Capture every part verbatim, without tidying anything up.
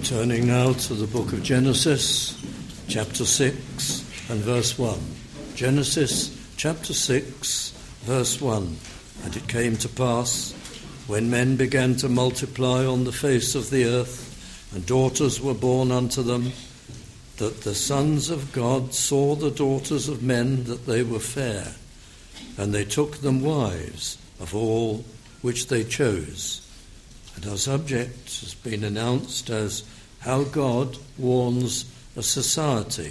Turning now to the book of Genesis, chapter six and verse one. Genesis chapter six, verse one. And it came to pass, when men began to multiply on the face of the earth, and daughters were born unto them, that the sons of God saw the daughters of men that they were fair, and they took them wives of all which they chose. And our subject has been announced as how God warns a society,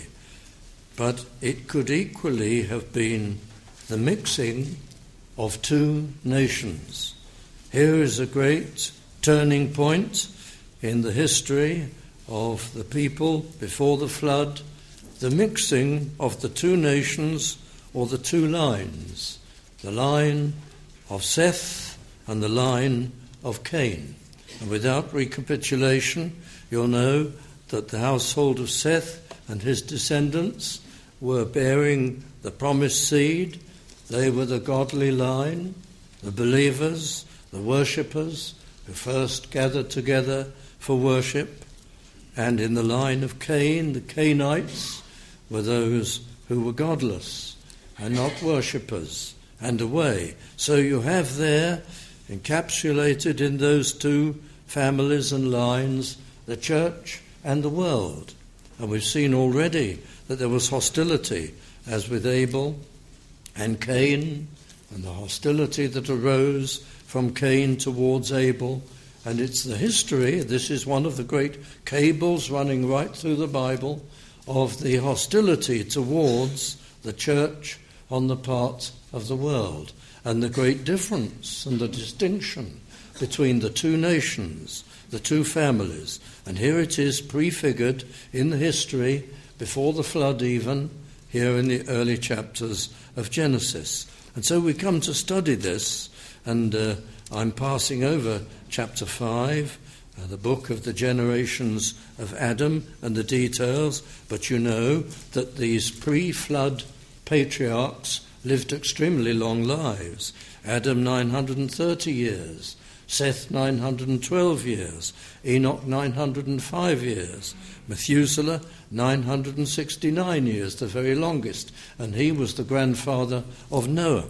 but it could equally have been the mixing of two nations. Here is a great turning point in the history of the people before the flood, the mixing of the two nations or the two lines, the line of Seth and the line of Cain. And without recapitulation, you'll know that the household of Seth and his descendants were bearing the promised seed. They were the godly line, the believers, the worshippers who first gathered together for worship. And in the line of Cain, the Cainites were those who were godless and not worshippers and away. So you have there, encapsulated in those two families and lines, the church and the world. And we've seen already that there was hostility, as with Abel and Cain, and the hostility that arose from Cain towards Abel. And it's the history, this is one of the great cables running right through the Bible, of the hostility towards the church on the part of the world, and the great difference and the distinction between the two nations, the two families. And here it is prefigured in the history, before the flood even, here in the early chapters of Genesis. And so we come to study this, and uh, I'm passing over chapter five, uh, the book of the generations of Adam and the details, but you know that these pre-flood patriarchs lived extremely long lives. Adam nine hundred thirty years, Seth nine hundred twelve years, Enoch nine hundred five years, Methuselah nine hundred sixty-nine years, the very longest, and he was the grandfather of Noah.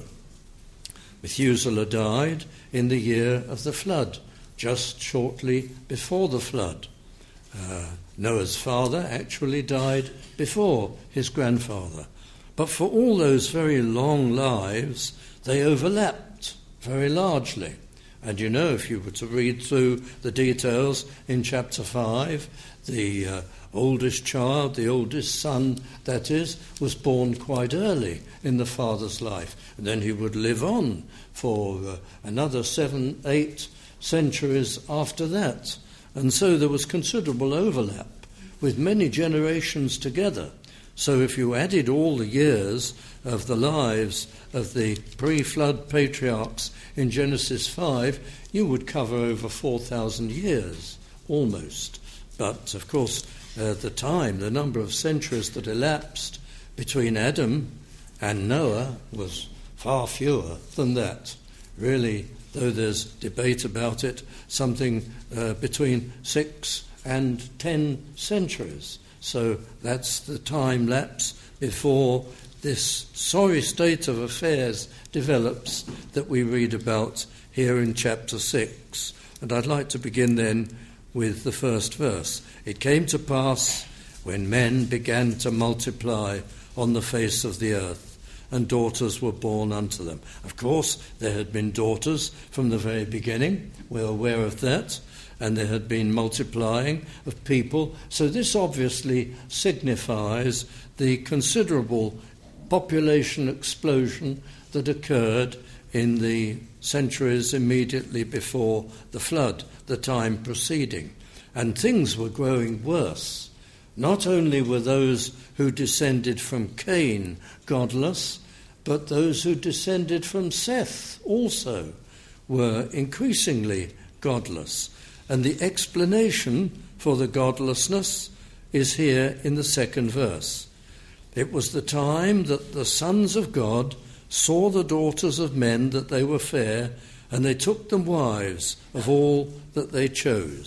Methuselah died in the year of the flood, just shortly before the flood. Uh, Noah's father actually died before his grandfather. But for all those very long lives, they overlapped very largely. And you know, if you were to read through the details in chapter five, the uh, oldest child, the oldest son, that is, was born quite early in the father's life. And then he would live on for uh, another seven, eight centuries after that. And so there was considerable overlap with many generations together. So if you added all the years of the lives of the pre-flood patriarchs in Genesis five, you would cover over four thousand years, almost. But, of course, uh, the time, the number of centuries that elapsed between Adam and Noah was far fewer than that. Really, though there's debate about it, something uh, between six and ten centuries. So that's the time lapse before this sorry state of affairs develops that we read about here in chapter six. And I'd like to begin then with the first verse. It came to pass when men began to multiply on the face of the earth, and daughters were born unto them. Of course, there had been daughters from the very beginning. We're aware of that. And there had been multiplying of people. So this obviously signifies the considerable population explosion that occurred in the centuries immediately before the flood, the time preceding. And things were growing worse. Not only were those who descended from Cain godless, but those who descended from Seth also were increasingly godless. And the explanation for the godlessness is here in the second verse. It was the time that the sons of God saw the daughters of men that they were fair, and they took them wives of all that they chose.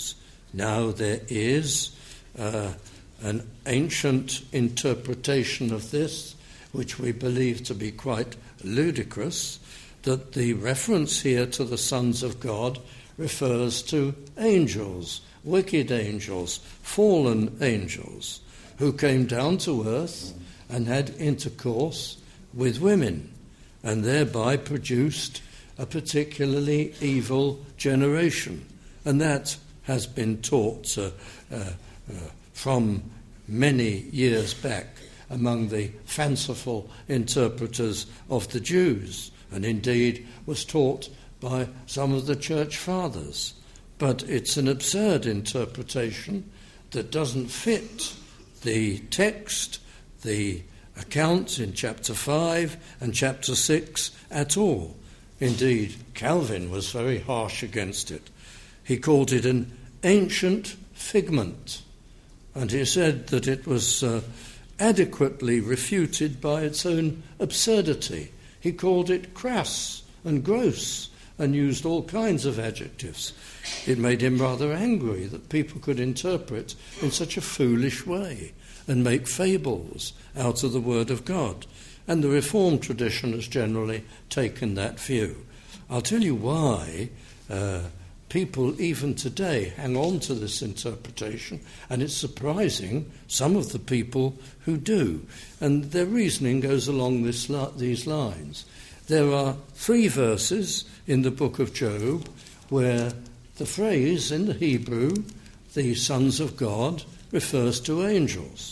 Now there is uh, an ancient interpretation of this, which we believe to be quite ludicrous, that the reference here to the sons of God refers to angels, wicked angels, fallen angels, who came down to earth and had intercourse with women, and thereby produced a particularly evil generation. And that has been taught uh, uh, uh, from many years back among the fanciful interpreters of the Jews, and indeed was taught by some of the church fathers. But it's an absurd interpretation that doesn't fit the text, the accounts in chapter five and chapter six at all. Indeed, Calvin was very harsh against it. He called it an ancient figment, and he said that it was uh, adequately refuted by its own absurdity. He called it crass and gross and used all kinds of adjectives. It made him rather angry that people could interpret in such a foolish way and make fables out of the Word of God. And the Reformed tradition has generally taken that view. I'll tell you why uh, people even today hang on to this interpretation, and it's surprising some of the people who do. And their reasoning goes along this li- these lines. There are three verses in the book of Job where the phrase in the Hebrew, the sons of God, refers to angels.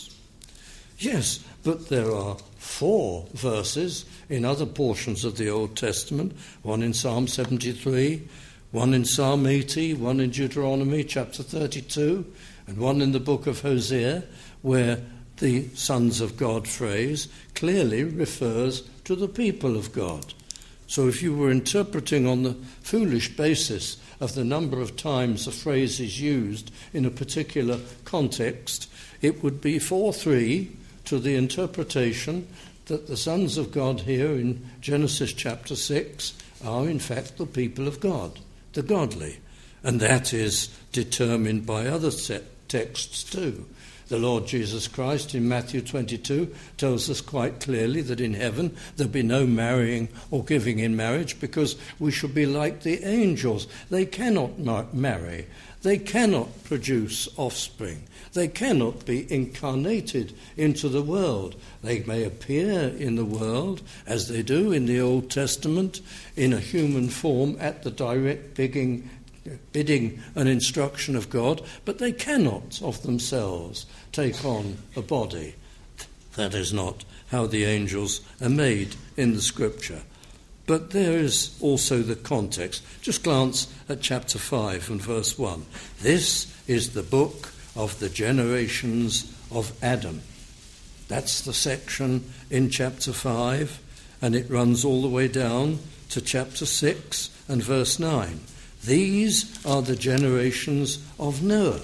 Yes, but there are four verses in other portions of the Old Testament, one in Psalm seventy-three, one in Psalm eighty, one in Deuteronomy chapter thirty-two, and one in the book of Hosea, where the sons of God phrase clearly refers to the people of God. So if you were interpreting on the foolish basis of the number of times a phrase is used in a particular context, it would be four three to the interpretation that the sons of God here in Genesis chapter six are in fact the people of God, the godly. And that is determined by other set texts too. The Lord Jesus Christ in Matthew twenty-two tells us quite clearly that in heaven there'll be no marrying or giving in marriage, because we shall be like the angels. They cannot mar- marry. They cannot produce offspring. They cannot be incarnated into the world. They may appear in the world, as they do in the Old Testament, in a human form at the direct bidding, bidding and instruction of God, but they cannot of themselves take on a body. That is not how the angels are made in the Scripture. But there is also the context. Just glance at chapter five and verse one. This is the book of the generations of Adam. That's the section in chapter five, and it runs all the way down to chapter six and verse nine. These are the generations of Noah.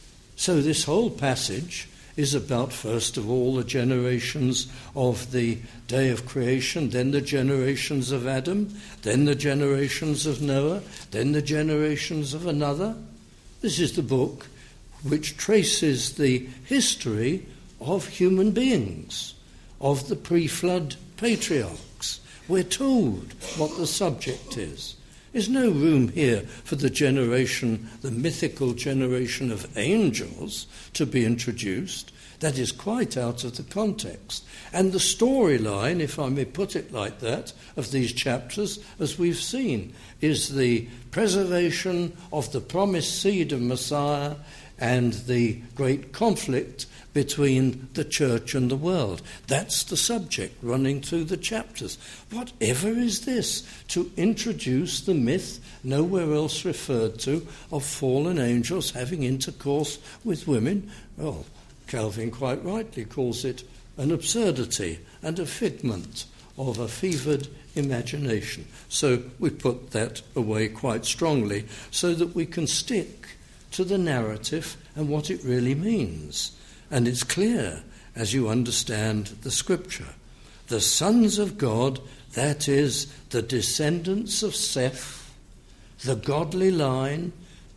So this whole passage is about, first of all, the generations of the day of creation, then the generations of Adam, then the generations of Noah, then the generations of another. This is the book which traces the history of human beings, of the pre-flood patriarchs. We're told what the subject is. There's no room here for the generation, the mythical generation of angels to be introduced. That is quite out of the context. And the storyline, if I may put it like that, of these chapters, as we've seen, is the preservation of the promised seed of Messiah and the great conflict between the church and the world. That's the subject running through the chapters. Whatever is this to introduce the myth, nowhere else referred to, of fallen angels having intercourse with women? Well, Calvin quite rightly calls it an absurdity and a figment of a fevered imagination. So we put that away quite strongly so that we can stick to the narrative and what it really means. And it's clear as you understand the Scripture. The sons of God, that is, the descendants of Seth, the godly line,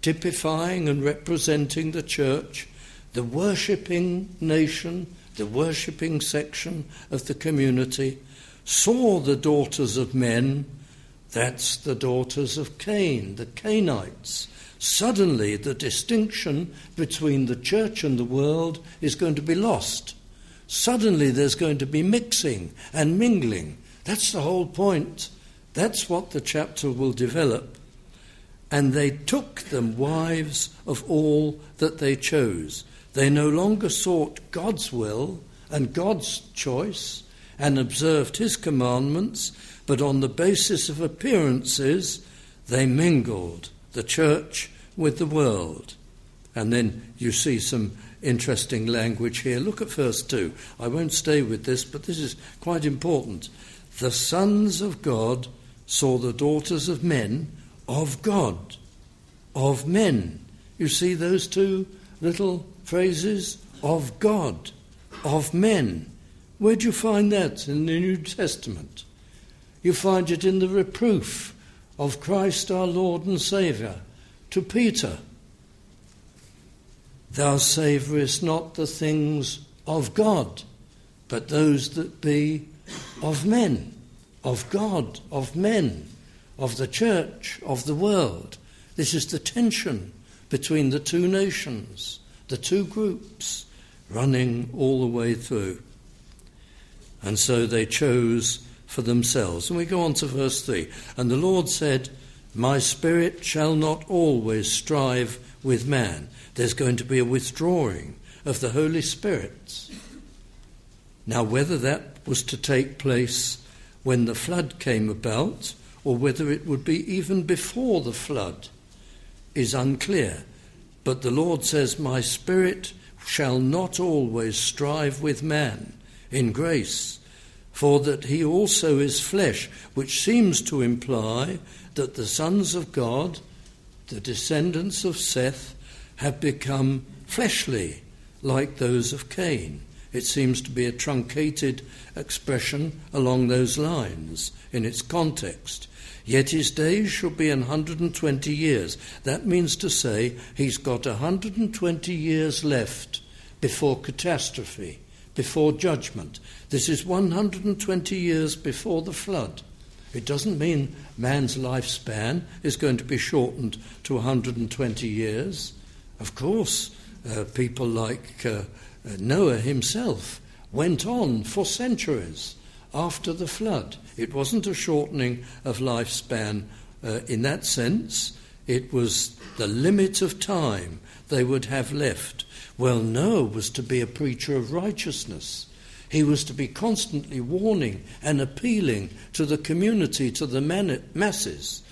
typifying and representing the church, the worshipping nation, the worshipping section of the community, saw the daughters of men, that's the daughters of Cain, the Cainites. Suddenly the distinction between the church and the world is going to be lost. Suddenly there's going to be mixing and mingling. That's the whole point. That's what the chapter will develop. And they took them wives of all that they chose. They no longer sought God's will and God's choice and observed his commandments, but on the basis of appearances, they mingled the church with the world. And then you see some interesting language here. Look at verse two. I won't stay with this, but this is quite important. The sons of God saw the daughters of men of God, of men. You see those two little phrases? Of God, of men. Where do you find that in the New Testament? You find it in the reproof of Christ our Lord and Saviour to Peter. Thou savourest not the things of God, but those that be of men, of God, of men, of the church, of the world. This is the tension between the two nations, the two groups, running all the way through. And so they chose for themselves. And we go on to verse three. And the Lord said, My spirit shall not always strive with man. There's going to be a withdrawing of the Holy Spirit. Now, whether that was to take place when the flood came about, or whether it would be even before the flood, is unclear. But the Lord says, My spirit shall not always strive with man in grace, for that he also is flesh, which seems to imply that the sons of God, the descendants of Seth, have become fleshly, like those of Cain. It seems to be a truncated expression along those lines in its context. Yet his days shall be an hundred and twenty years. That means to say he's got a hundred and twenty years left before catastrophe, before judgment. This is one hundred and twenty years before the flood. It doesn't mean man's lifespan is going to be shortened to one hundred and twenty years. Of course, uh, people like uh, Noah himself went on for centuries after the flood. It wasn't a shortening of lifespan uh, in that sense. It was the limit of time they would have left. Well, Noah was to be a preacher of righteousness. He was to be constantly warning and appealing to the community, to the masses.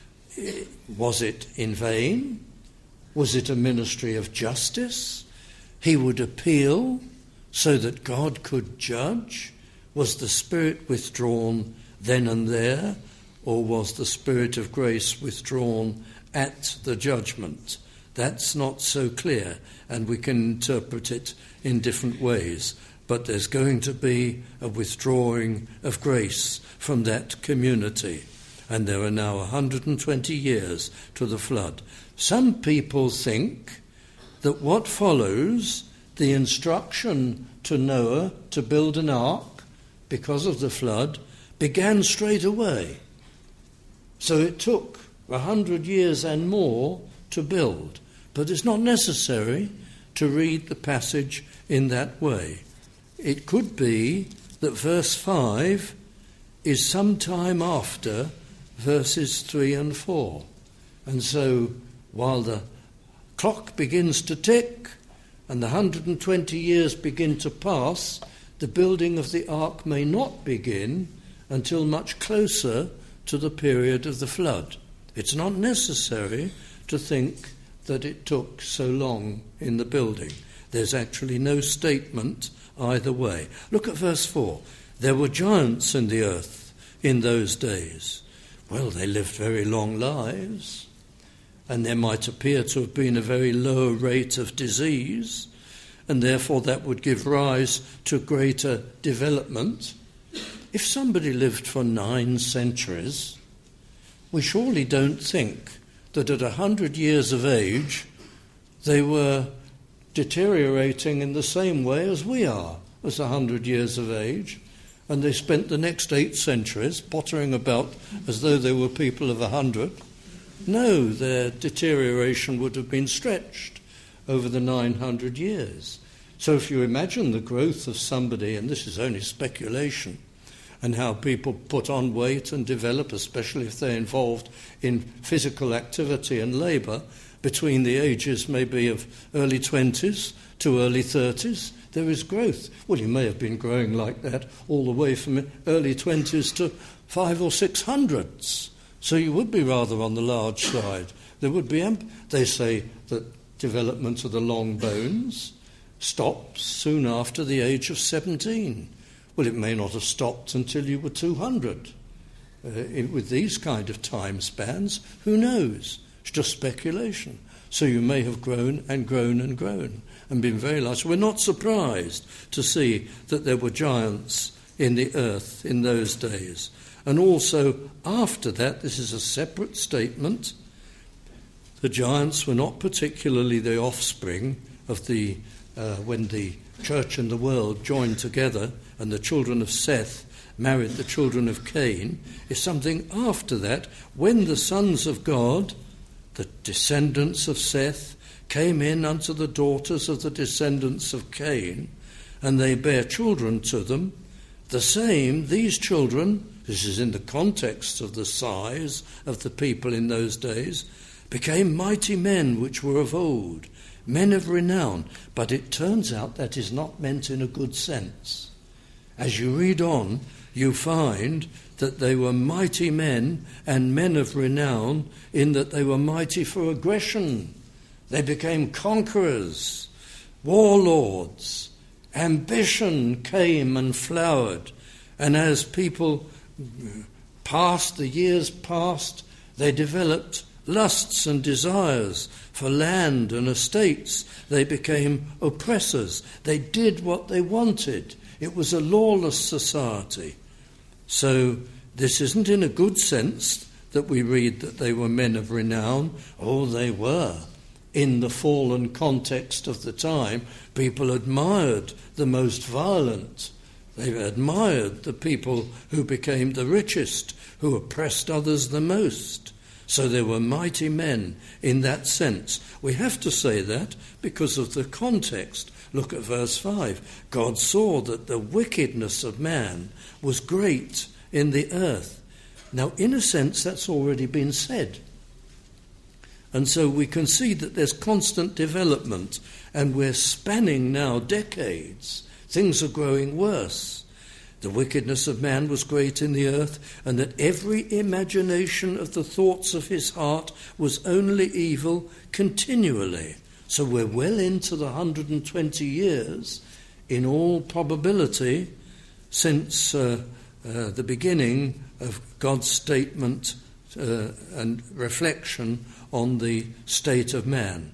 Was it in vain? Was it a ministry of justice? He would appeal so that God could judge. Was the Spirit withdrawn then and there, or was the Spirit of grace withdrawn at the judgment? That's not so clear, and we can interpret it in different ways. But there's going to be a withdrawing of grace from that community. And there are now one hundred and twenty years to the flood. Some people think that what follows, the instruction to Noah to build an ark because of the flood, began straight away. So it took a hundred years and more to build. But it's not necessary to read the passage in that way. It could be that verse five is sometime after verses three and four. And so while the clock begins to tick and the one hundred and twenty years begin to pass, the building of the ark may not begin until much closer to the period of the flood. It's not necessary to think that it took so long in the building. There's actually no statement either way. Look at verse four. There were giants in the earth in those days. Well, they lived very long lives, and there might appear to have been a very low rate of disease, and therefore that would give rise to greater development. If somebody lived for nine centuries, we surely don't think that at a hundred years of age they were deteriorating in the same way as we are, as a hundred years of age, and they spent the next eight centuries pottering about as though they were people of a hundred. No, their deterioration would have been stretched over the nine hundred years. So if you imagine the growth of somebody, and this is only speculation, and how people put on weight and develop, especially if they're involved in physical activity and labour, between the ages maybe of early twenties to early thirties, there is growth. Well, you may have been growing like that all the way from early twenties to five or six hundreds. So you would be rather on the large side. There would be, amp- they say that development of the long bones stops soon after the age of seventeen. Well, it may not have stopped until you were two hundred. Uh, in, with these kind of time spans, who knows? It's just speculation. So you may have grown and grown and grown and been very large. We're not surprised to see that there were giants in the earth in those days. And also after that, this is a separate statement, the giants were not particularly the offspring of the, uh, when the church and the world joined together and the children of Seth married the children of Cain. Is something after that, when the sons of God, the descendants of Seth, came in unto the daughters of the descendants of Cain, and they bare children to them, the same, these children, this is in the context of the size of the people in those days, became mighty men which were of old, men of renown. But it turns out that is not meant in a good sense. As you read on, you find that they were mighty men and men of renown in that they were mighty for aggression. They became conquerors, warlords. Ambition came and flowered. And as people passed, the years passed, they developed lusts and desires for land and estates. They became oppressors. They did what they wanted. It was a lawless society. So this isn't in a good sense that we read that they were men of renown. Oh, they were. In the fallen context of the time, people admired the most violent. They admired the people who became the richest, who oppressed others the most. So they were mighty men in that sense. We have to say that because of the context. Look at verse five. God saw that the wickedness of man was great in the earth. Now, in a sense, that's already been said. And so we can see that there's constant development, and we're spanning now decades. Things are growing worse. The wickedness of man was great in the earth, and that every imagination of the thoughts of his heart was only evil continually. So we're well into the one hundred twenty years, in all probability, since uh, uh, the beginning of God's statement uh, and reflection on the state of man.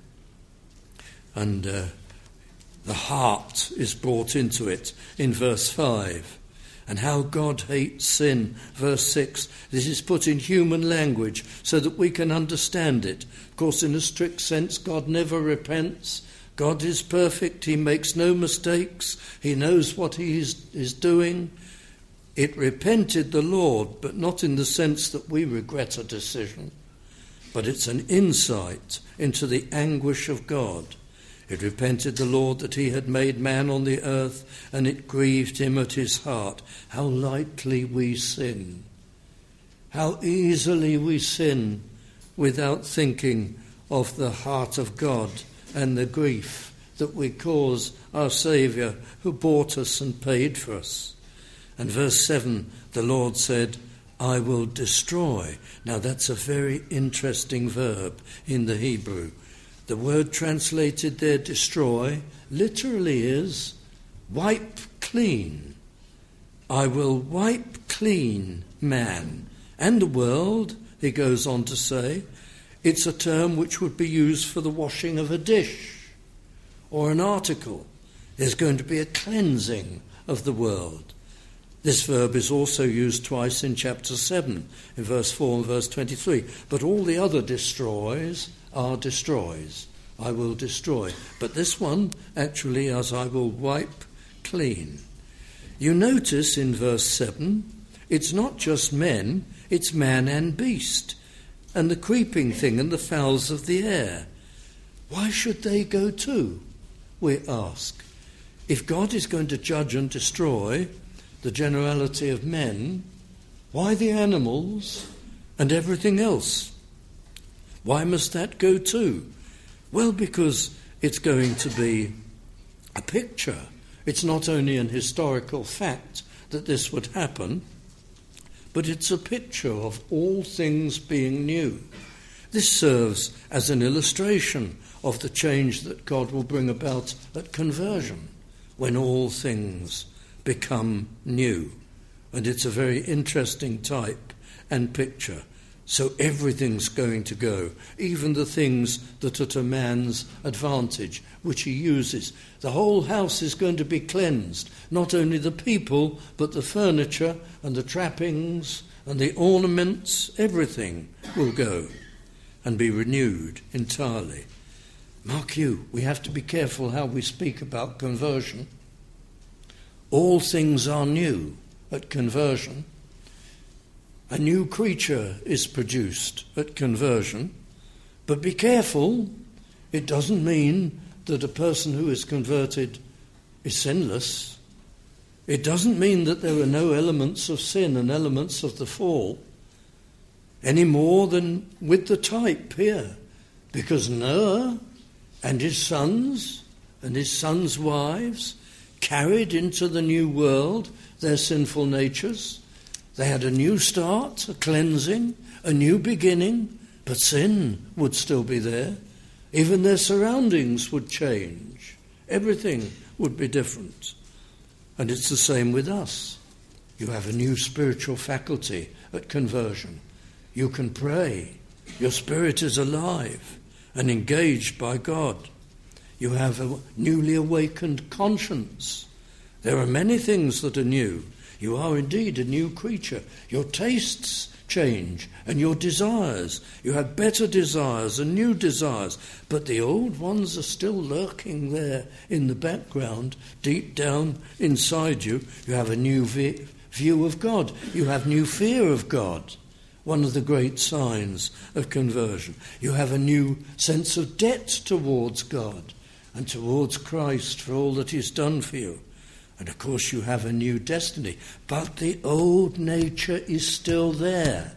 And uh, the heart is brought into it in verse five. And how God hates sin, verse six. This is put in human language so that we can understand it. Of course, in a strict sense, God never repents. God is perfect. He makes no mistakes. He knows what he is, is doing. It repented the Lord, but not in the sense that we regret a decision. But it's an insight into the anguish of God. It repented the Lord that he had made man on the earth, and it grieved him at his heart. How lightly we sin. How easily we sin without thinking of the heart of God and the grief that we cause our Saviour who bought us and paid for us. And verse seven, the Lord said, I will destroy. Now that's a very interesting verb in the Hebrew. The word translated there, destroy, literally is wipe clean. I will wipe clean man and the world, he goes on to say. It's a term which would be used for the washing of a dish or an article. There's going to be a cleansing of the world. This verb is also used twice in chapter seven, in verse four and verse twenty-three. But all the other destroys are destroys. I will destroy. But this one, actually, as I will wipe clean. You notice in verse seven, it's not just men, it's man and beast, and the creeping thing and the fowls of the air. Why should they go too, we ask? If God is going to judge and destroy the generality of men, why the animals and everything else? Why must that go too? Well, because it's going to be a picture. It's not only an historical fact that this would happen, but it's a picture of all things being new. This serves as an illustration of the change that God will bring about at conversion, when all things become new. And it's a very interesting type and picture. So everything's going to go, even the things that are to man's advantage, which he uses. The whole house is going to be cleansed, not only the people, but the furniture and the trappings and the ornaments, everything will go and be renewed entirely. Mark you, we have to be careful how we speak about conversion. All things are new at conversion. A new creature is produced at conversion. But be careful, it doesn't mean that a person who is converted is sinless. It doesn't mean that there are no elements of sin and elements of the fall, any more than with the type here. Because Noah and his sons and his sons' wives carried into the new world their sinful natures. They had a new start, a cleansing, a new beginning, but sin would still be there. Even their surroundings would change. Everything would be different. And it's the same with us. You have a new spiritual faculty at conversion. You can pray. Your spirit is alive and engaged by God. You have a newly awakened conscience. There are many things that are new. You are indeed a new creature. Your tastes change and your desires. You have better desires and new desires. But the old ones are still lurking there in the background, deep down inside you. You have a new vi- view of God. You have new fear of God. One of the great signs of conversion. You have a new sense of debt towards God and towards Christ for all that he's done for you. And of course you have a new destiny. But the old nature is still there.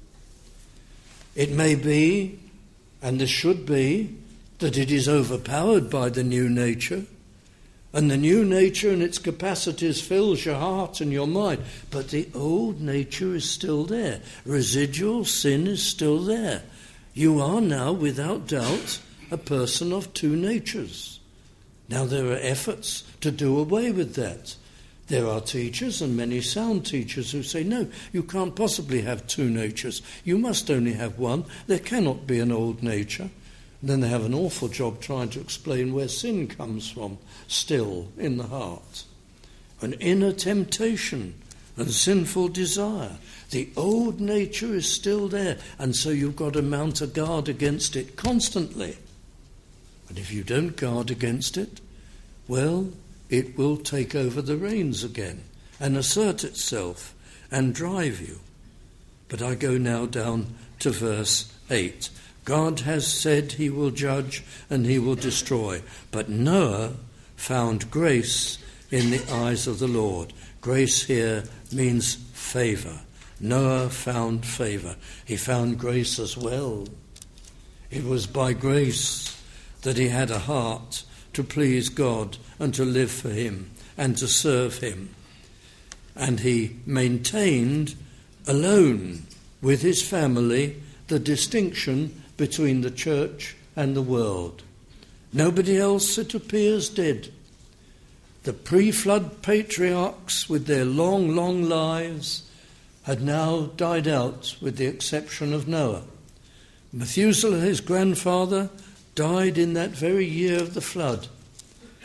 It may be, and this should be, that it is overpowered by the new nature. And the new nature and its capacities fills your heart and your mind. But the old nature is still there. Residual sin is still there. You are now, without doubt, a person of two natures. Now there are efforts to do away with that. There are teachers, and many sound teachers, who say, no, you can't possibly have two natures. You must only have one. There cannot be an old nature. And then they have an awful job trying to explain where sin comes from, still in the heart. An inner temptation and sinful desire. The old nature is still there, and so you've got to mount a guard against it constantly. And if you don't guard against it, well, it will take over the reins again and assert itself and drive you. But I go now down to verse eight. God has said he will judge and he will destroy. But Noah found grace in the eyes of the Lord. Grace here means favour. Noah found favour. He found grace as well. It was by grace that he had a heart to please God and to live for him and to serve him. And he maintained alone with his family the distinction between the church and the world. Nobody else, it appears, did. The pre-flood patriarchs, with their long, long lives, had now died out, with the exception of Noah. Methuselah, his grandfather, died in that very year of the flood.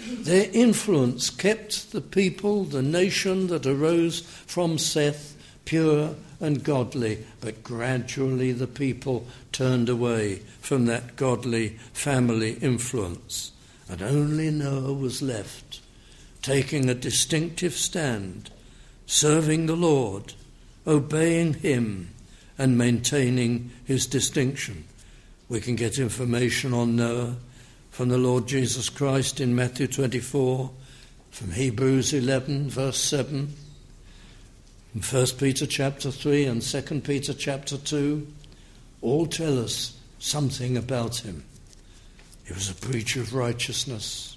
Their influence kept the people, the nation that arose from Seth, pure and godly, but gradually the people turned away from that godly family influence, and only Noah was left, taking a distinctive stand, serving the Lord, obeying him, and maintaining his distinction. We can get information on Noah from the Lord Jesus Christ in Matthew twenty-four, from Hebrews eleven, verse seven, from First Peter chapter three and Second Peter chapter two, all tell us something about him. He was a preacher of righteousness.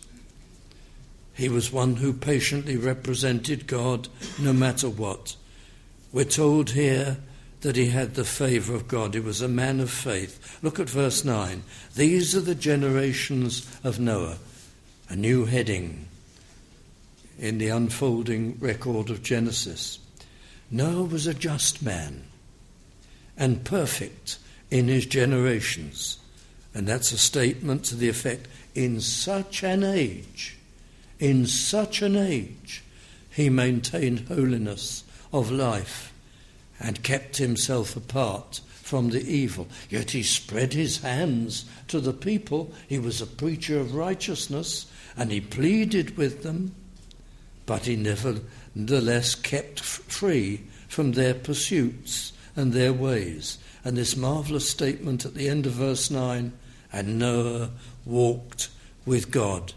He was one who patiently represented God no matter what. We're told here that he had the favour of God. He was a man of faith. Look at verse nine. These are the generations of Noah, a new heading in the unfolding record of Genesis. Noah was a just man and perfect in his generations. And that's a statement to the effect, in such an age, in such an age, he maintained holiness of life and kept himself apart from the evil. Yet he spread his hands to the people. He was a preacher of righteousness, and he pleaded with them, but he nevertheless kept f- free from their pursuits and their ways. And this marvellous statement at the end of verse nine, and Noah walked with God.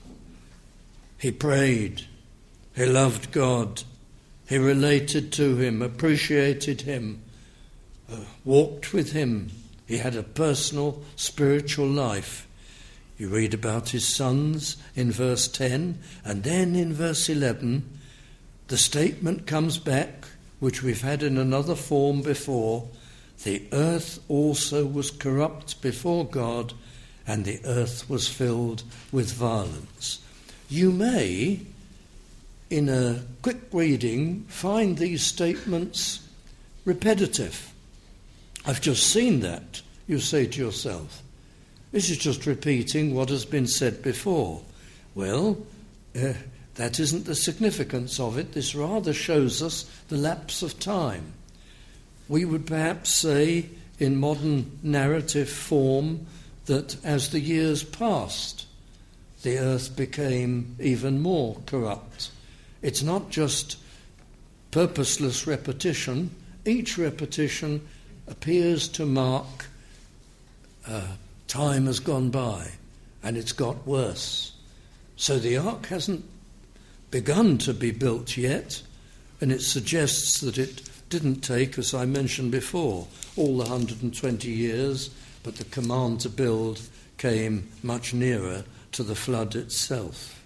He prayed, he loved God, he related to him, appreciated him, uh, walked with him. He had a personal spiritual life. You read about his sons in verse ten, and then in verse eleven, the statement comes back, which we've had in another form before. The earth also was corrupt before God, and the earth was filled with violence. You may, in a quick reading, find these statements repetitive. I've just seen that. You say to yourself, this is just repeating what has been said before. Well, uh, that isn't the significance of it. This rather shows us the lapse of time. We would perhaps say, in modern narrative form, that as the years passed, the earth became even more corrupt. It's not just purposeless repetition. Each repetition appears to mark uh, time has gone by and it's got worse. So the ark hasn't begun to be built yet, and it suggests that it didn't take, as I mentioned before, all the one hundred twenty years, but the command to build came much nearer to the flood itself.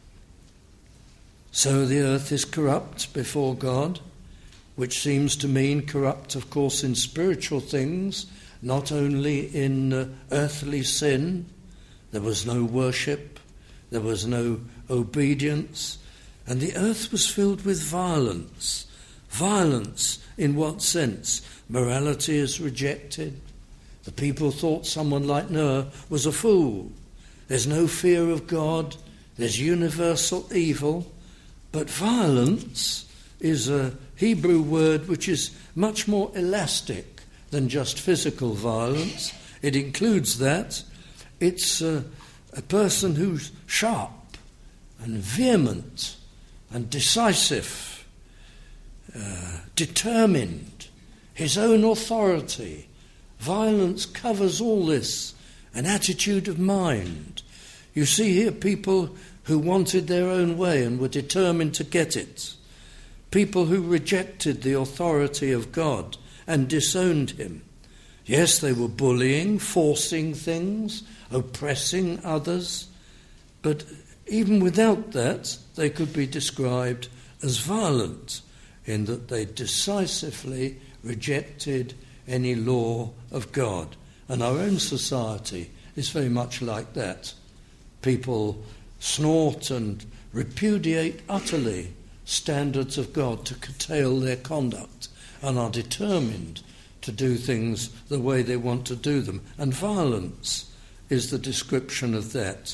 So the earth is corrupt before God, which seems to mean corrupt, of course, in spiritual things, not only in uh, earthly sin. There was no worship, there was no obedience, and the earth was filled with violence. Violence in what sense? Morality is rejected. The people thought someone like Noah was a fool. There's no fear of God. There's universal evil. But violence is a Hebrew word which is much more elastic than just physical violence. It includes that. It's a, a person who's sharp and vehement and decisive, uh, determined, his own authority. Violence covers all this, an attitude of mind. You see here people who wanted their own way and were determined to get it. People who rejected the authority of God and disowned him. Yes, they were bullying, forcing things, oppressing others, but even without that, they could be described as violent in that they decisively rejected any law of God. And our own society is very much like that. People snort and repudiate utterly standards of God to curtail their conduct and are determined to do things the way they want to do them. And violence is the description of that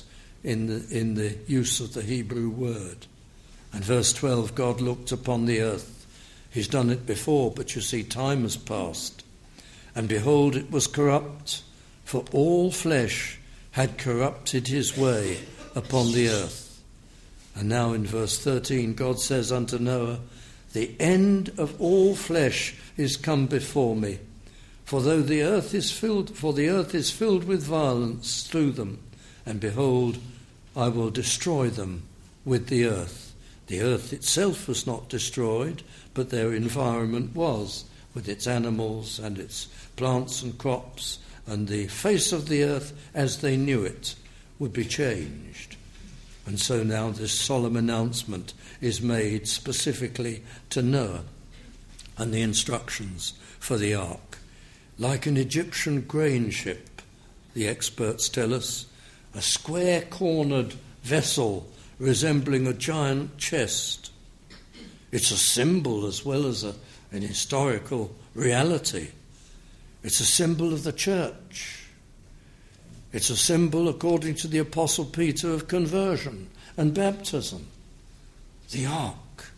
in the, in the use of the Hebrew word. And verse twelve, God looked upon the earth. He's done it before, but you see, time has passed. And behold, it was corrupt, for all flesh had corrupted his way upon the earth. And now in verse thirteen, God says unto Noah, the end of all flesh is come before me. For though the earth is filled, for the earth is filled with violence through them, and behold, I will destroy them with the earth. The earth itself was not destroyed, but their environment was, with its animals and its plants and crops, and the face of the earth as they knew it would be changed. And so now this solemn announcement is made specifically to Noah and the instructions for the ark. Like an Egyptian grain ship, the experts tell us, a square-cornered vessel resembling a giant chest. It's a symbol as well as a, an historical reality. It's a symbol of the church. It's a symbol, according to the Apostle Peter, of conversion and baptism. The ark.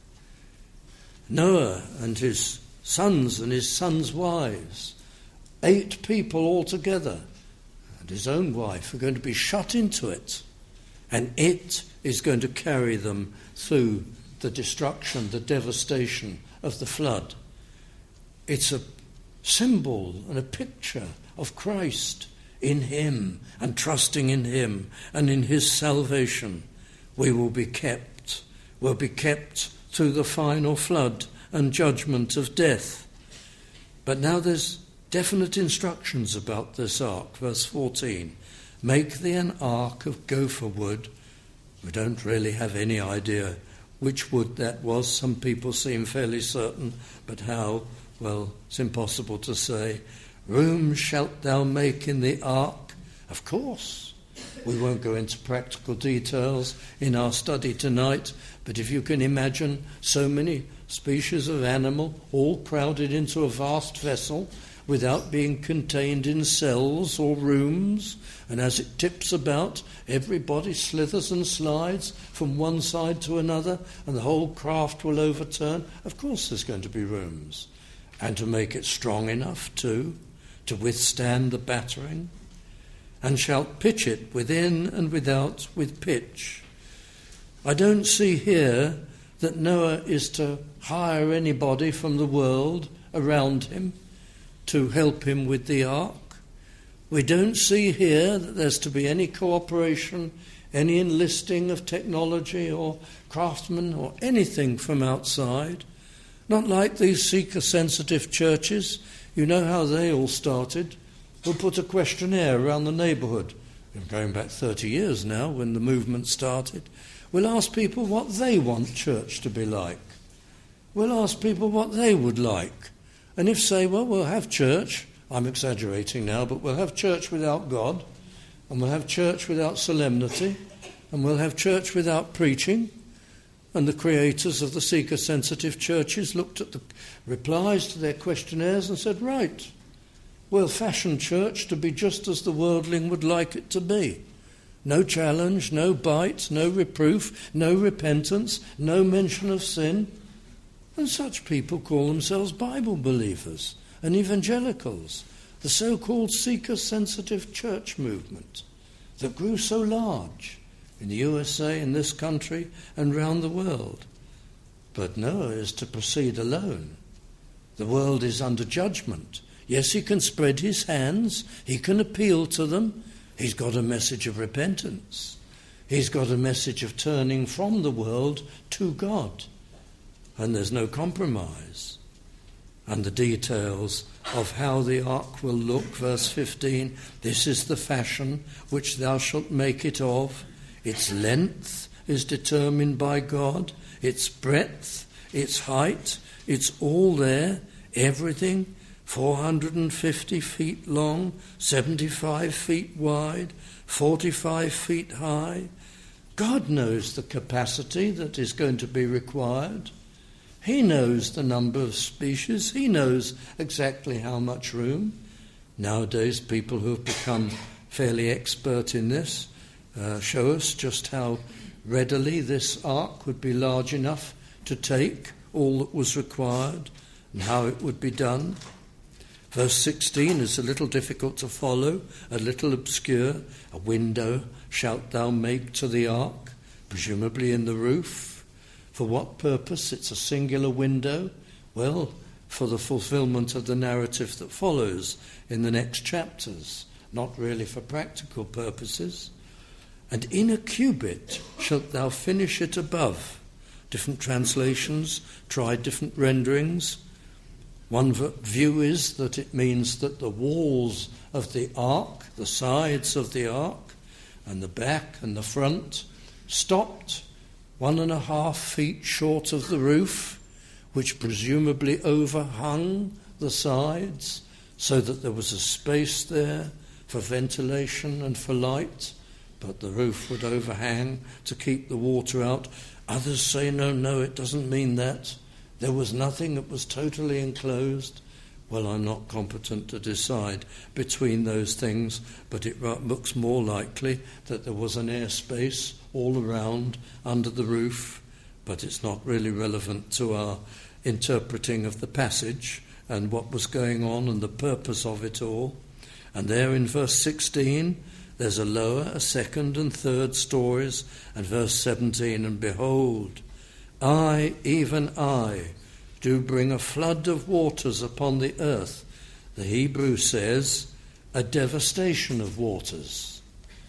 Noah and his sons and his sons' wives, eight people altogether, and his own wife are going to be shut into it, and it is going to carry them through the destruction, the devastation of the flood. It's a symbol and a picture of Christ. In him, and trusting in him and in his salvation, we will be kept, will be kept through the final flood and judgment of death. But now there's definite instructions about this ark. Verse fourteen, make thee an ark of gopher wood. We don't really have any idea which wood that was. Some people seem fairly certain, but how? Well, it's impossible to say. Room shalt thou make in the ark? Of course. We won't go into practical details in our study tonight, but if you can imagine so many species of animal all crowded into a vast vessel without being contained in cells or rooms, and as it tips about, everybody slithers and slides from one side to another, and the whole craft will overturn, of course there's going to be rooms. And to make it strong enough too, to withstand the battering, and shalt pitch it within and without with pitch. I don't see here that Noah is to hire anybody from the world around him to help him with the ark. We don't see here that there's to be any cooperation, any enlisting of technology or craftsmen or anything from outside. Not like these seeker-sensitive churches. You know how they all started. We'll put a questionnaire around the neighbourhood. We're going back thirty years now when the movement started. We'll ask people what they want church to be like. We'll ask people what they would like. And if say, well, we'll have church, I'm exaggerating now, but we'll have church without God, and we'll have church without solemnity, and we'll have church without preaching. And the creators of the seeker-sensitive churches looked at the replies to their questionnaires and said, right, we'll fashion church to be just as the worldling would like it to be. No challenge, no bite, no reproof, no repentance, no mention of sin. And such people call themselves Bible believers and evangelicals, the so-called seeker-sensitive church movement that grew so large in the U S A, in this country, and round the world. But Noah is to proceed alone. The world is under judgment. Yes, he can spread his hands, he can appeal to them. He's got a message of repentance. He's got a message of turning from the world to God. And there's no compromise. And the details of how the ark will look, verse fifteen, this is the fashion which thou shalt make it of. Its length is determined by God, its breadth, its height, it's all there, everything, four hundred fifty feet long, seventy-five feet wide, forty-five feet high. God knows the capacity that is going to be required. He knows the number of species. He knows exactly how much room. Nowadays, people who have become fairly expert in this uh, show us just how readily this ark would be large enough to take all that was required and how it would be done. Verse sixteen is a little difficult to follow, a little obscure. A window shalt thou make to the ark, presumably in the roof. For what purpose? It's a singular window. Well, for the fulfillment of the narrative that follows in the next chapters, not really for practical purposes. And in a cubit shalt thou finish it above. Different translations tried different renderings. One view is that it means that the walls of the ark, the sides of the ark, and the back and the front stopped one and a half feet short of the roof, which presumably overhung the sides, so that there was a space there for ventilation and for light, but the roof would overhang to keep the water out. Others say, no, no, it doesn't mean that. There was nothing that was totally enclosed. Well, I'm not competent to decide between those things, but it looks more likely that there was an airspace all around under the roof, but it's not really relevant to our interpreting of the passage and what was going on and the purpose of it all. And there in verse sixteen, there's a lower, a second and third stories, and verse seventeen, and behold, I, even I, do bring a flood of waters upon the earth. The Hebrew says, a devastation of waters.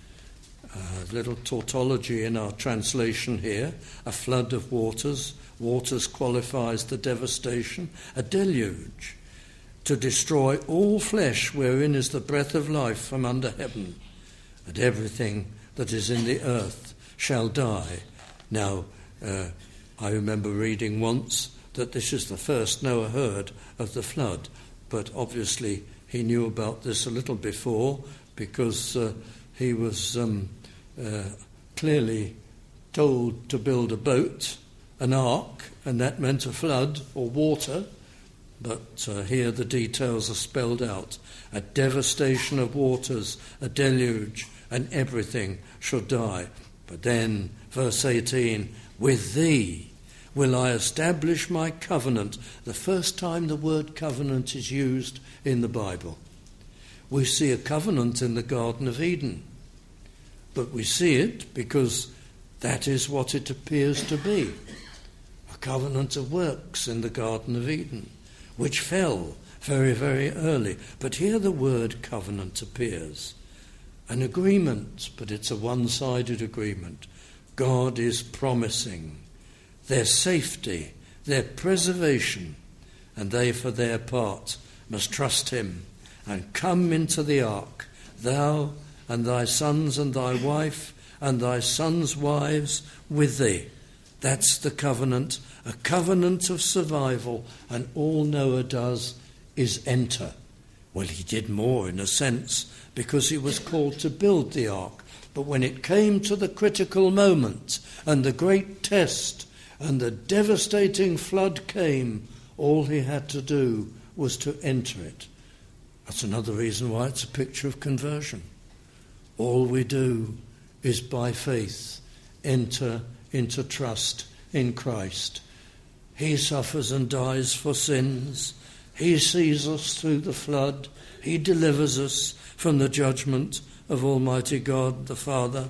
A little tautology in our translation here, a flood of waters. Waters qualifies the devastation, a deluge, to destroy all flesh wherein is the breath of life from under heaven, and everything that is in the earth shall die. Now, uh, I remember reading once that this is the first Noah heard of the flood, but obviously he knew about this a little before, because uh, he was um, uh, clearly told to build a boat, an ark, and that meant a flood or water. But uh, here the details are spelled out. A devastation of waters, a deluge, and everything shall die. But then, verse eighteen, with thee will I establish my covenant. The first time the word covenant is used in the Bible. We see a covenant in the Garden of Eden. But we see it because that is what it appears to be. A covenant of works in the Garden of Eden, which fell very, very early. But here the word covenant appears. An agreement, but it's a one-sided agreement. God is promising their safety, their preservation, and they for their part must trust him and come into the ark, thou and thy sons and thy wife and thy sons' wives with thee. That's the covenant, a covenant of survival, and all Noah does is enter. Well, he did more in a sense, because he was called to build the ark. But when it came to the critical moment and the great test and the devastating flood came, all he had to do was to enter it. That's another reason why it's a picture of conversion. All we do is by faith enter into trust in Christ. He suffers and dies for sins. He sees us through the flood. He delivers us from the judgment of Almighty God the Father.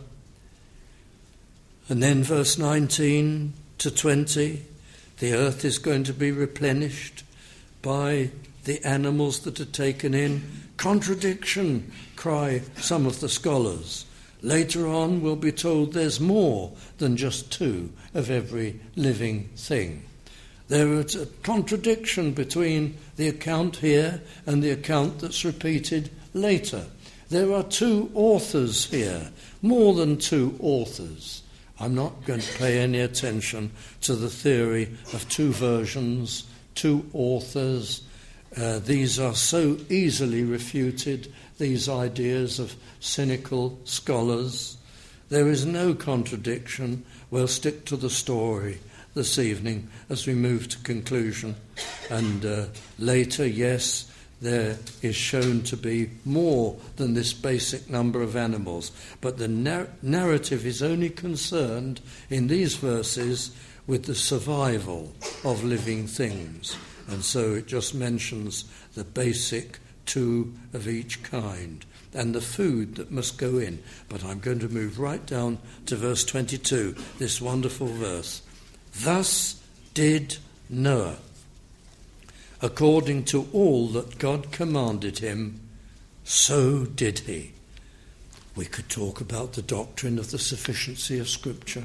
And then verse nineteen to twenty, the earth is going to be replenished by the animals that are taken in. Contradiction, cry some of the scholars. Later on we'll be told there's more than just two of every living thing. There is a contradiction between the account here and the account that's repeated later. There are two authors here, more than two authors. I'm not going to pay any attention to the theory of two versions, two authors. Uh, these are so easily refuted, these ideas of cynical scholars. There is no contradiction. We'll stick to the story this evening as we move to conclusion. And uh, later, yes, there is shown to be more than this basic number of animals. But the nar- narrative is only concerned in these verses with the survival of living things. And so it just mentions the basic two of each kind and the food that must go in. But I'm going to move right down to verse twenty-two, this wonderful verse. Thus did Noah, according to all that God commanded him, so did he. We could talk about the doctrine of the sufficiency of Scripture,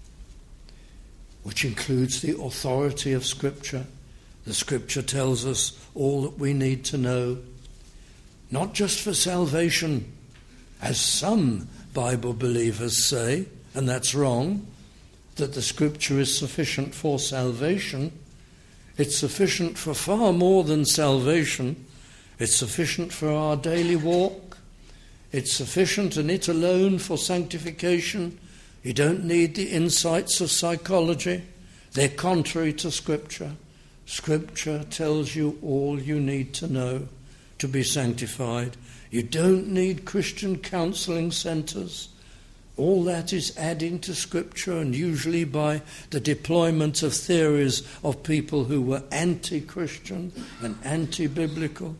which includes the authority of Scripture. The Scripture tells us all that we need to know, not just for salvation, as some Bible believers say, and that's wrong, that the Scripture is sufficient for salvation. It's sufficient for far more than salvation. It's sufficient for our daily walk. It's sufficient and it alone for sanctification. You don't need the insights of psychology. They're contrary to Scripture. Scripture tells you all you need to know to be sanctified. You don't need Christian counselling centres. All that is adding to Scripture, and usually by the deployment of theories of people who were anti-Christian and anti-biblical.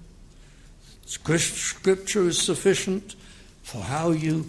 Scripture is sufficient for how you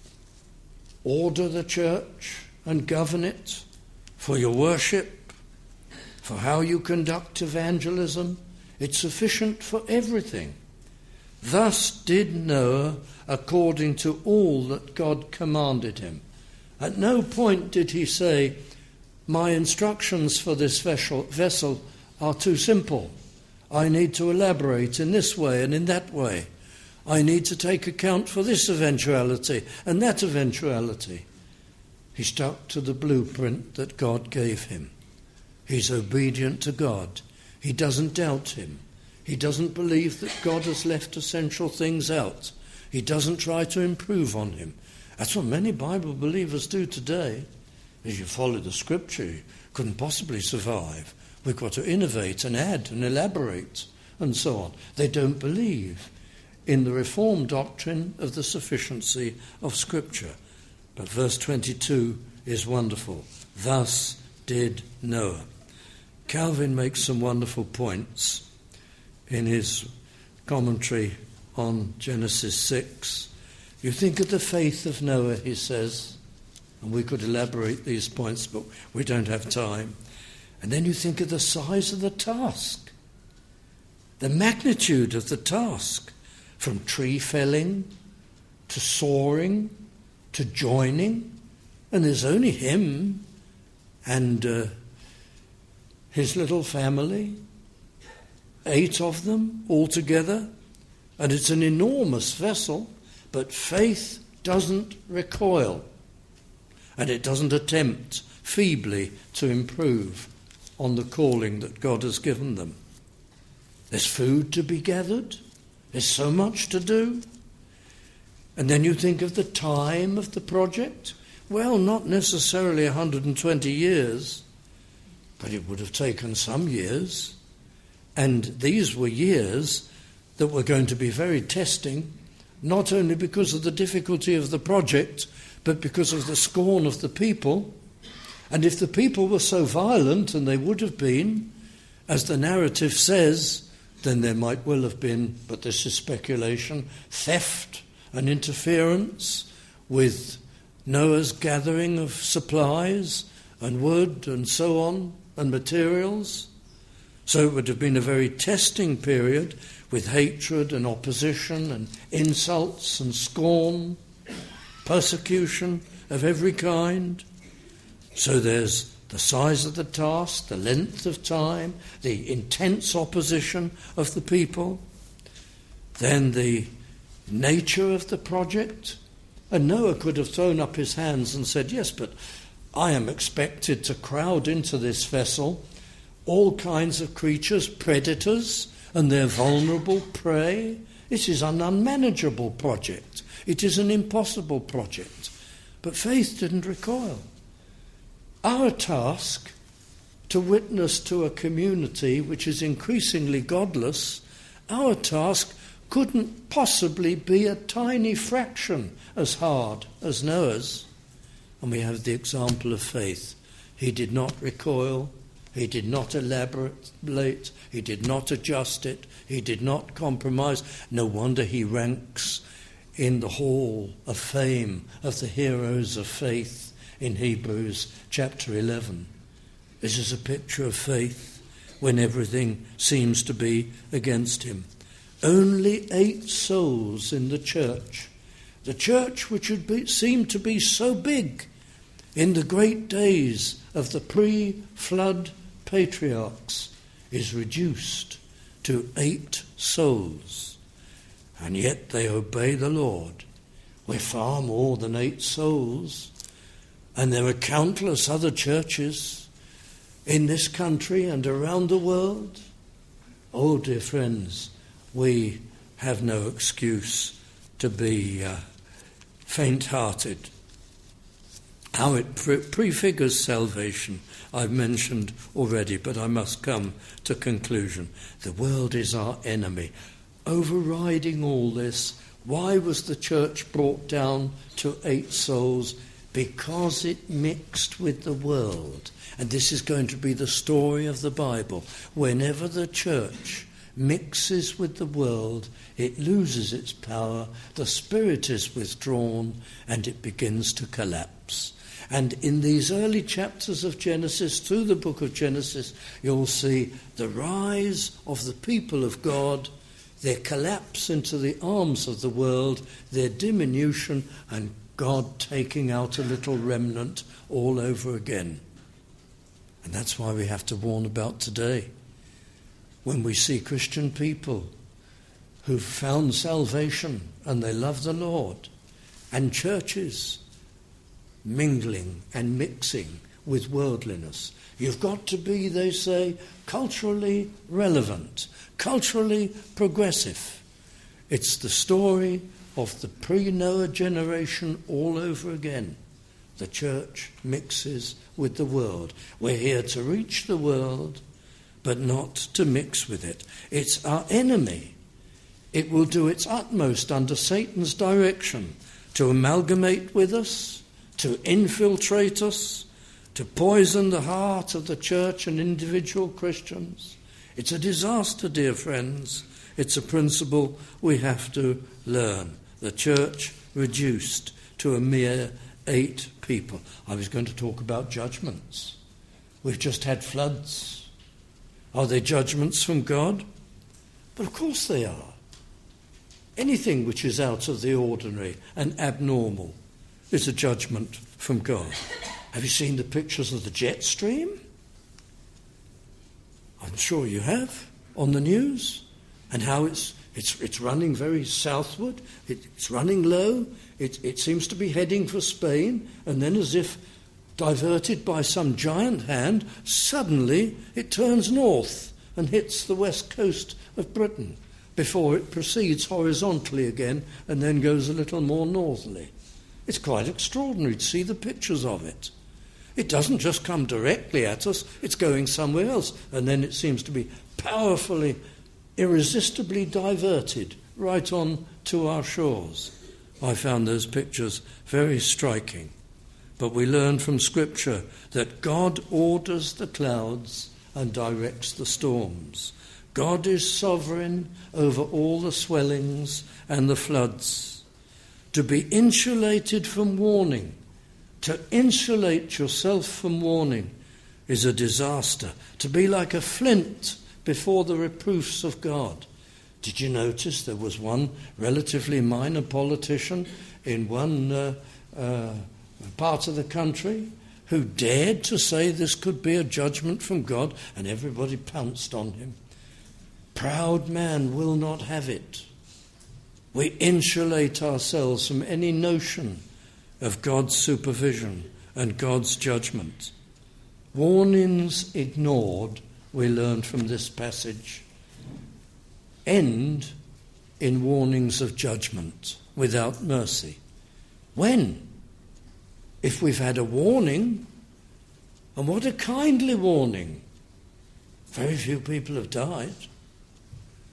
order the church and govern it, for your worship, for how you conduct evangelism. It's sufficient for everything. Thus did Noah according to all that God commanded him. At no point did he say, my instructions for this vessel, vessel are too simple. I need to elaborate in this way and in that way. I need to take account for this eventuality and that eventuality. He stuck to the blueprint that God gave him. He's obedient to God. He doesn't doubt him. He doesn't believe that God has left essential things out. He doesn't try to improve on him. That's what many Bible believers do today. As you follow the Scripture, you couldn't possibly survive. We've got to innovate and add and elaborate and so on. They don't believe in the Reformed doctrine of the sufficiency of Scripture. But verse twenty-two is wonderful. Thus did Noah. Calvin makes some wonderful points in his commentary on Genesis six. You think of the faith of Noah, he says, and we could elaborate these points, but we don't have time. And then you think of the size of the task, the magnitude of the task, from tree felling to sawing to joining. And there's only him and uh, his little family, eight of them altogether, and it's an enormous vessel, but faith doesn't recoil, and it doesn't attempt feebly to improve on the calling that God has given them. There's food to be gathered, there's so much to do, and then you think of the time of the project. Well, not necessarily one hundred twenty years, but it would have taken some years. And these were years that were going to be very testing, not only because of the difficulty of the project, but because of the scorn of the people. And if the people were so violent, and they would have been, as the narrative says, then there might well have been, but this is speculation, theft and interference with Noah's gathering of supplies and wood and so on, and materials. So it would have been a very testing period with hatred and opposition and insults and scorn, persecution of every kind. So there's the size of the task, the length of time, the intense opposition of the people, then the nature of the project. And Noah could have thrown up his hands and said, yes, but I am expected to crowd into this vessel all kinds of creatures, predators, and their vulnerable prey. It is an unmanageable project. It is an impossible project. But faith didn't recoil. Our task to witness to a community which is increasingly godless our task couldn't possibly be a tiny fraction as hard as Noah's. And we have the example of faith. He did not recoil, he did not elaborate, he did not adjust it, he did not compromise. No wonder he ranks in the hall of fame of the heroes of faith in Hebrews chapter eleven. This is a picture of faith when everything seems to be against him. Only eight souls in the church. The church which had be, seemed to be so big in the great days of the pre-flood patriarchs is reduced to eight souls. And yet they obey the Lord. We're far more than eight souls. And there are countless other churches in this country and around the world. Oh, dear friends, we have no excuse to be uh, faint-hearted. How it pre- prefigures salvation, I've mentioned already, but I must come to conclusion. The world is our enemy. Overriding all this, why was the church brought down to eight souls? Because it mixed with the world. And this is going to be the story of the Bible. Whenever the church mixes with the world, it loses its power, the spirit is withdrawn, and it begins to collapse. And in these early chapters of Genesis, through the book of Genesis, you'll see the rise of the people of God, their collapse into the arms of the world, their diminution, and God taking out a little remnant all over again. And that's why we have to warn about today. When we see Christian people who've found salvation and they love the Lord, and churches mingling and mixing with worldliness. You've got to be, they say, culturally relevant, culturally progressive. It's the story of the pre-Noah generation all over again. The church mixes with the world. We're here to reach the world, but not to mix with it. It's our enemy. It will do its utmost under Satan's direction to amalgamate with us, to infiltrate us, to poison the heart of the church and individual Christians. It's a disaster, dear friends. It's a principle we have to learn. The church reduced to a mere eight people. I was going to talk about judgments. We've just had floods. Are they judgments from God? But of course they are. Anything which is out of the ordinary and abnormal is a judgment from God. Have you seen the pictures of the jet stream? I'm sure you have, on the news, and how it's it's it's running very southward. It, it's running low. It, it seems to be heading for Spain, and then as if diverted by some giant hand, suddenly it turns north and hits the west coast of Britain before it proceeds horizontally again and then goes a little more northerly. It's quite extraordinary to see the pictures of it. It doesn't just come directly at us, it's going somewhere else, and then it seems to be powerfully, irresistibly diverted right on to our shores. I found those pictures very striking. But we learn from Scripture that God orders the clouds and directs the storms. God is sovereign over all the swellings and the floods. To be insulated from warning, to insulate yourself from warning, is a disaster. To be like a flint before the reproofs of God. Did you notice there was one relatively minor politician in one uh, uh, part of the country who dared to say this could be a judgment from God, and everybody pounced on him? Proud man will not have it. We insulate ourselves from any notion of God's supervision and God's judgment. Warnings ignored, we learn from this passage, end in warnings of judgment without mercy. When? If we've had a warning, and what a kindly warning. Very few people have died.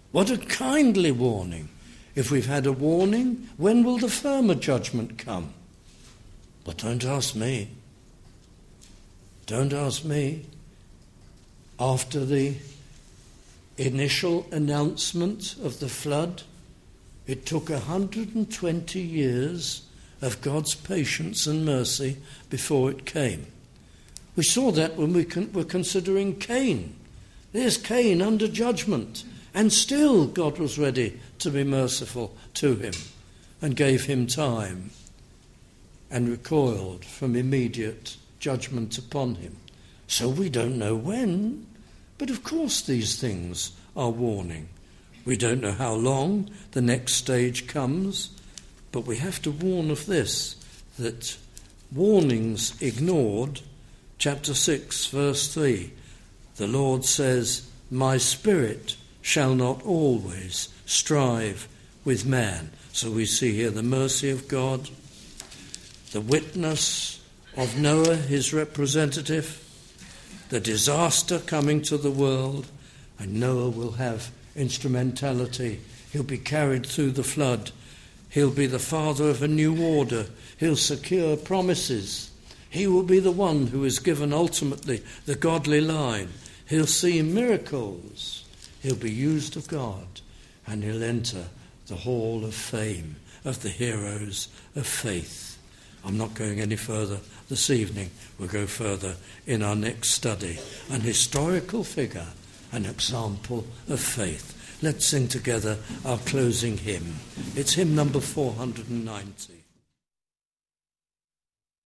What a kindly warning. If we've had a warning, when will the firmer judgment come? But don't ask me. Don't ask me. After the initial announcement of the flood, it took one hundred twenty years of God's patience and mercy before it came. We saw that when we con- were considering Cain. There's Cain under judgment, and still God was ready to be merciful to him and gave him time and recoiled from immediate judgment upon him. So we don't know when, but of course these things are warning. We don't know how long the next stage comes, but we have to warn of this, that warnings ignored, chapter six, verse three, the Lord says, "My spirit shall not always strive with man." So we see here the mercy of God, the witness of Noah, his representative, the disaster coming to the world, and Noah will have instrumentality. He'll be carried through the flood. He'll be the father of a new order. He'll secure promises. He will be the one who is given ultimately the godly line. He'll see miracles. He'll be used of God, and he'll enter the hall of fame of the heroes of faith. I'm not going any further this evening. We'll go further in our next study. An historical figure, an example of faith. Let's sing together our closing hymn. It's hymn number four hundred ninety.